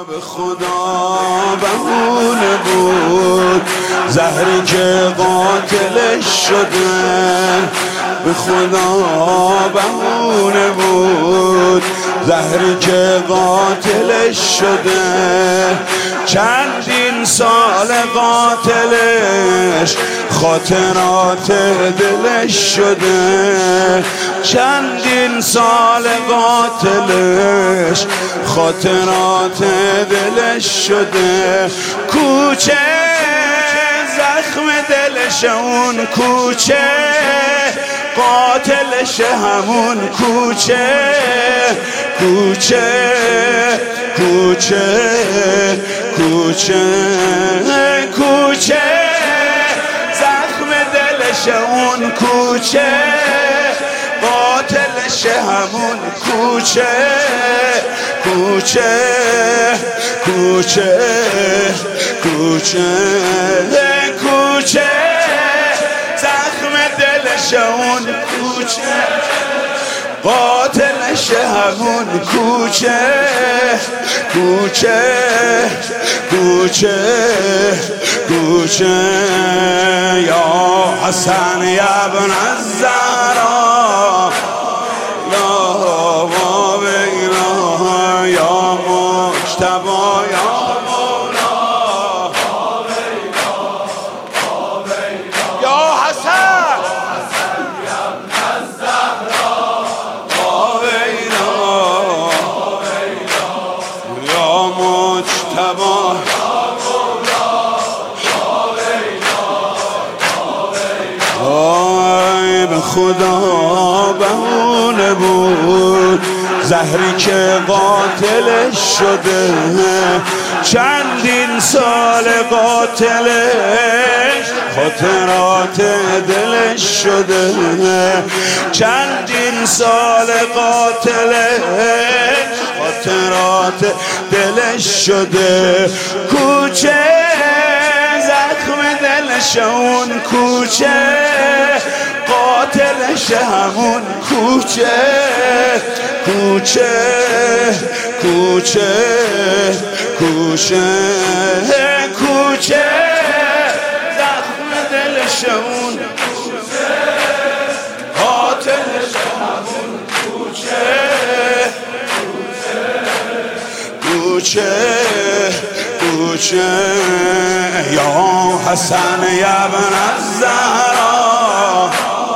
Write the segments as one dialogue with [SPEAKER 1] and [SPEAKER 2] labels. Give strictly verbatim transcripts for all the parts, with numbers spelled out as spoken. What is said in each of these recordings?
[SPEAKER 1] به خدا بهونه بود، زهری که قاتلش شده به خدا بهونه بود، زهری که قاتلش شده. چندین سال قاتلش خاطرات دلش شده، چندین سال قاتلش خاطرات دلش شده. کوچه زخم دلش اون کوچه، قاتلش همون کوچه، کوچه کوچه کوچه کوچه زخم دلش اون کوچه، قاتلش همون کوچه، کوچه کوچه کوچه کوچه زخم دلش اون کوچه، قاتلش همون کوچه، کوچه کوچه کوچه. یا حسن یا ابن الزهرا، یا بابینا، یا مجتبی، یا مولا، یا حسن یا ابن الزهرا، یا مجتبی، آی به خدا بهونه بود، زهری که قاتلش شده. چندین سال قاتلش خاطرات دلش شده، چندین سال قاتلش خاطرات دلش شده. کوچه زخم دلش اون کوچه، قاتلش همون کوچه، کوچه کوچه کوچه کوچه زخم دلش اون کوچه، قاتلش همون کوچه، کوچه کوچه. یا حسن یا ابن الزهرا،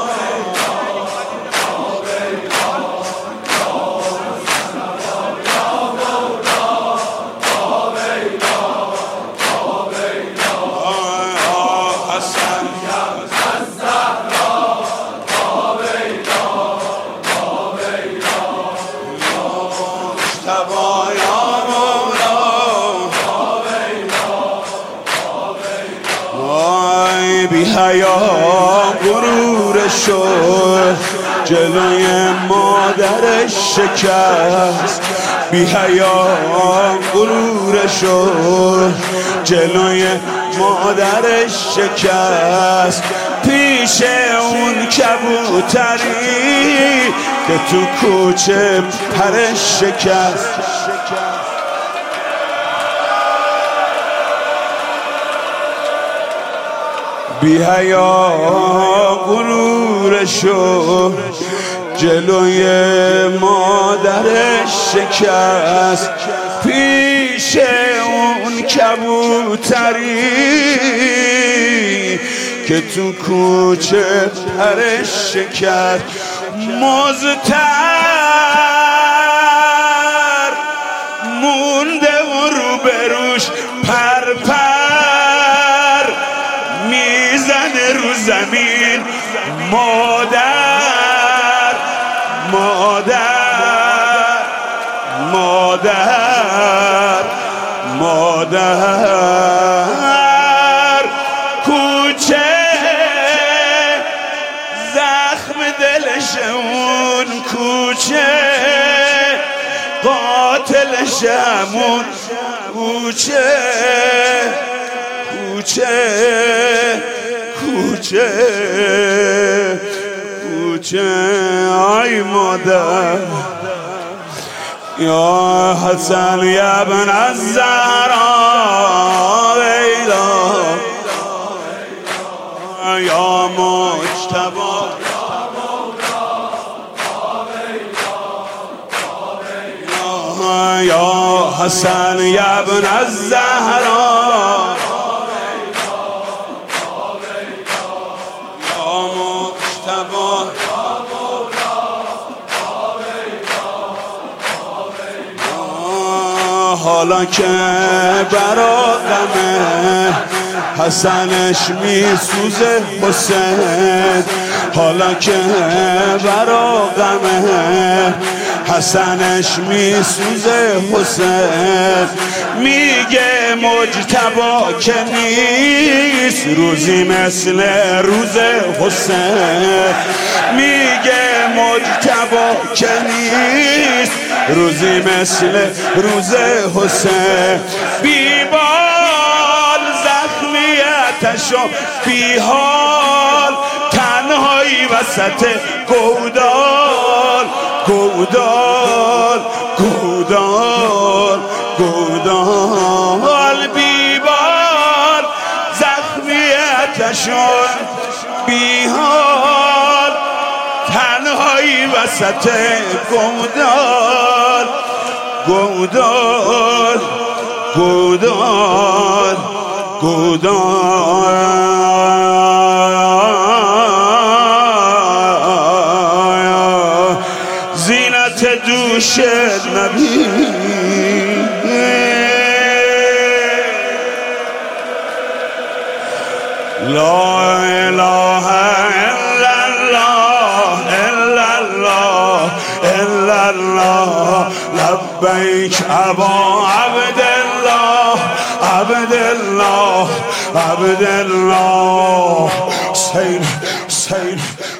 [SPEAKER 1] بی حیا غرورشو جلوی مادرش شکست، بی حیا غرورشو جلوی مادرش شکست. پیش اون کبوتری که تو کوچه پرش شکست، بی حیا غرورشو جلوی مادرش شکست. پیش اون کبوتری که تو کوچه پرش شکست. مزتر مونده و روبروش پر پر میزنه رو زمین. مادر مادر مادر مادر کوچه زخم دلش اون کوچه، قاتلش همون کوچه، کوچه کوچه کوچه. آی مادر یا حسن یا ابن الزهرا ویلا یا مجتبی یا حسن یا ابن الزهرا یا مجتبی حالا که برا غم حسنش میسوزه حسین، حالا که برا غم حسنش میسوزه حسین، میگه مجتبی که نیست روزی مثل روز حسین، میگه مجتبی که نیست روزی مثل روز حسین. بیبال زخمیتشو بیحال تنهایی وسط گودال گودال گودال گودال، بیبال زخمیتشو بیحال تنهایی وسط گودال گودال گودال گودال. زینت دوش نبی لا اله الا الله الا الله الا الله لبیک ابا عبدالله عبدالله عبدالله. حسین حسین